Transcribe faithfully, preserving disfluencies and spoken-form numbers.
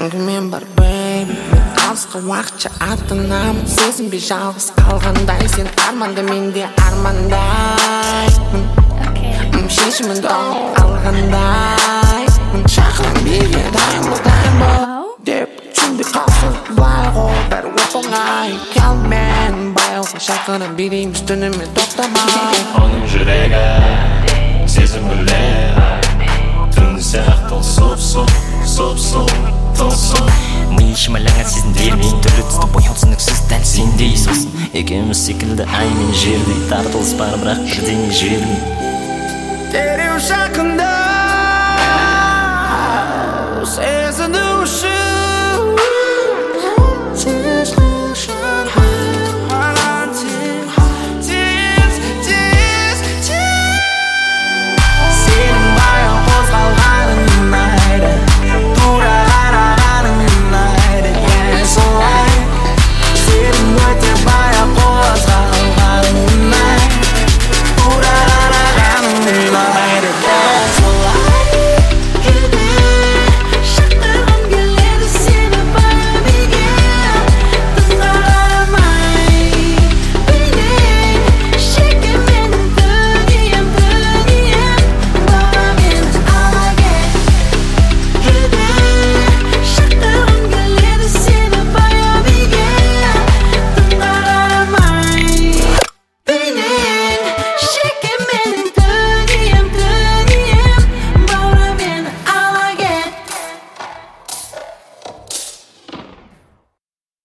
әңгімем бар baby, мен алысқа уақытша аттанамын. Сезінбей жалғыз қалғандай, сен арманда менде армандай. Шешімін тауып алғандай, шақырам биге дайын бол, дайын бол деп түсінбей қалсын былай ғой, бәрі оп-оңай. Келмен баяуға шақырам билейміз түнімен тоқтамай. Оның жүрегі сезім гүлдер, түн сияқты сұп-сұп, сұп-сұп, тылсым. Ми шималаңа сезімдермен түрлі түсті бояу түсініксіз дәл сендей сосын. Екеуміз секілді ай мен жердей тартылыс бар, бірақ бірдеңе жібермей. Дереу жақында сезіну үшін